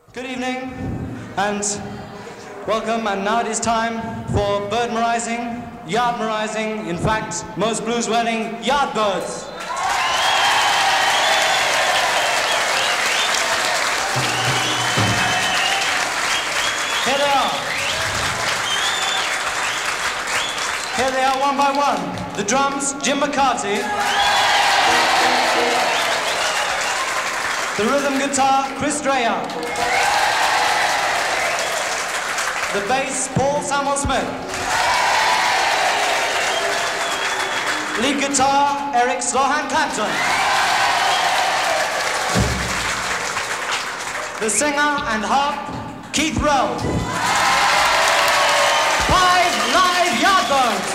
Good evening and welcome, and now it is time for bird-merizing, yard-merizing, in fact, most blues-wearing yardbirds. Here they are. Here they are one by one. The drums, Jim McCarty. The rhythm guitar, Chris Dreyer. The bass, Paul Samuel Smith. Lead guitar, Eric Slohan Clapton. The singer and harp, Keith Rowe. 5 live yardbirds.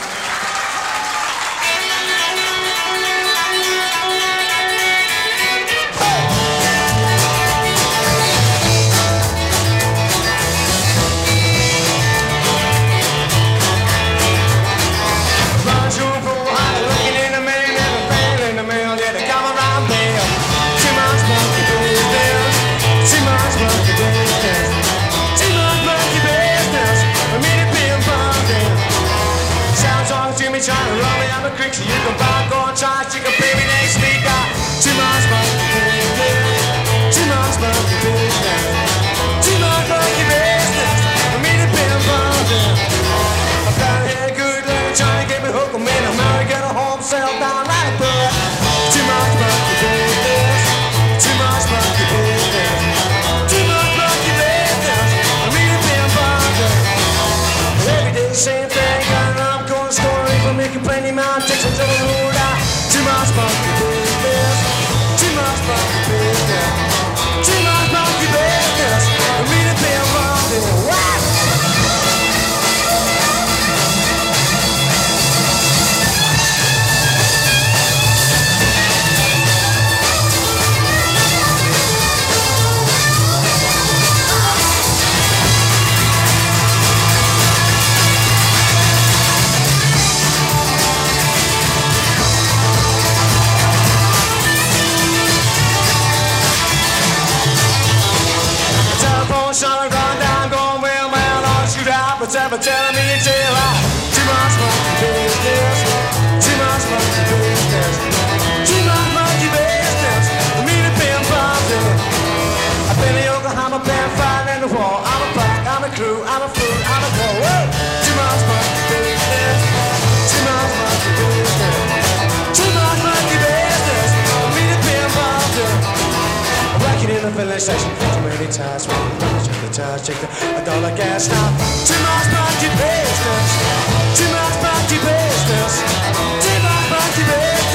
Trying to run me on the creek so you can buy, go and try, she can pay me next week. Too much monkey business, too much monkey business, too much monkey business, for me to pay them bumping. I've got a head good lady trying to get me hooked, I'm in America, get a home, settle down right a bit. Too much monkey business, too much monkey business, too much monkey business, for me to pay them bumping. Every day same thing, got an arm going story. Me complaining, man, takes it to the road out. Too much monkey business, too much monkey business, too much monkey business, for me to be around in the what? Shot run down, going well, I'll shoot out, but ever telling me it's too much monkey business, too much monkey business, too much monkey business, for me to be involved. I've been in Yokohama, been fighting in the war. I'm a pack, I'm a crew, I'm a fool, I'm a ball. Whoa! Too much monkey business, too much monkey business, too much monkey business, for me to be involved. I'm working in the filling station, too many times. Check the dollar gas now. Too much monkey business. Too much monkey business. Too much monkey business.